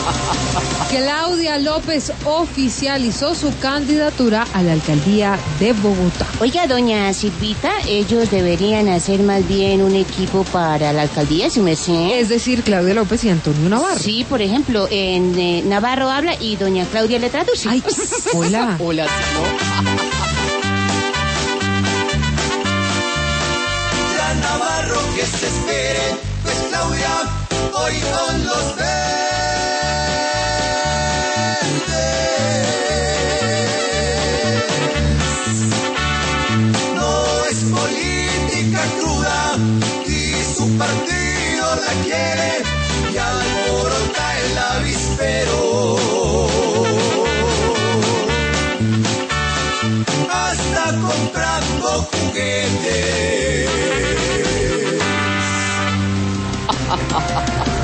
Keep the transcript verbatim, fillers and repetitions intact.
Claudia López oficializó su candidatura a la alcaldía de Bogotá. Oiga, doña Silvita, ellos deberían hacer más bien un equipo para la alcaldía, si me sé. Es decir, Claudia López y Antonio Navarro. Sí, por ejemplo, en eh, Navarro habla y doña Claudia le traduce. Ay, hola. Hola, ¿no? Ya Navarro que se espere, pues Claudia hoy con los